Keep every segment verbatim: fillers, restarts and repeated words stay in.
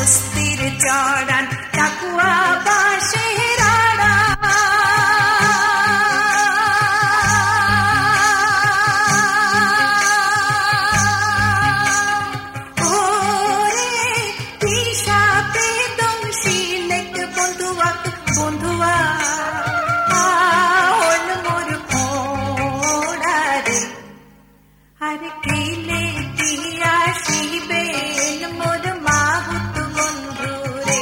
হস্তির চড়ান টাকুয়া বাঁশের আড়া, ওরে দিশা বেদম শিলেক বন্ধুয়া বন্ধুয়া আহল মোর খোড়া রে, আর কিলে দিয়া শিবেন মোর মাহুত বন্ধু রে।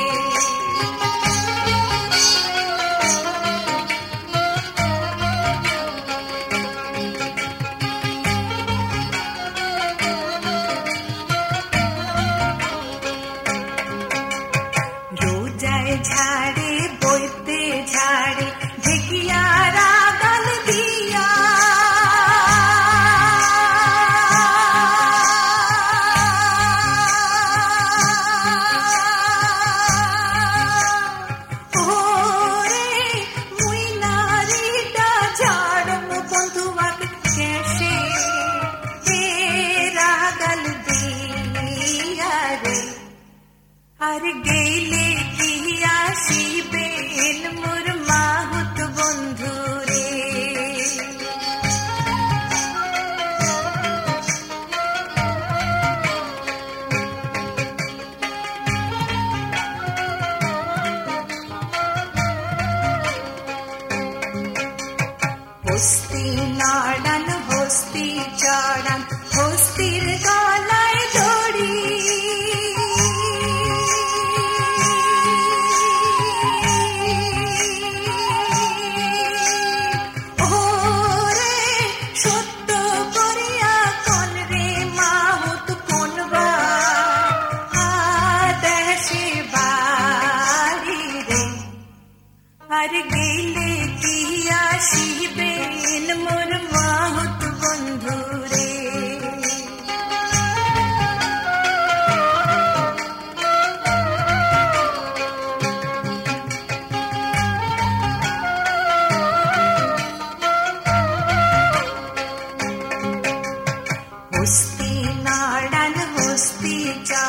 রোজায় ঝাড়ে বইতে ঝাড়ে ঢেকিয়া রাগাল দিয়া, ওরে মুই নারীটা ঝাড়ম বন্ধুয়াক কেশে এ রাগাল দিয়া রে, আর গেলে দিয়া শিবেন মোর মাহুত বন্ধু রে। হস্তি নাড়ান হস্তি চড়ান হস্তির গলায় দড়ি, ওরে সত্য করিয়া কোন রে মাহুত কোনবা আদেশে বাড়ি রে, আর গেলে দিয়া শিবেন মোর মাহুত বন্ধু রে। হস্তি নাড়ান হস্তি চা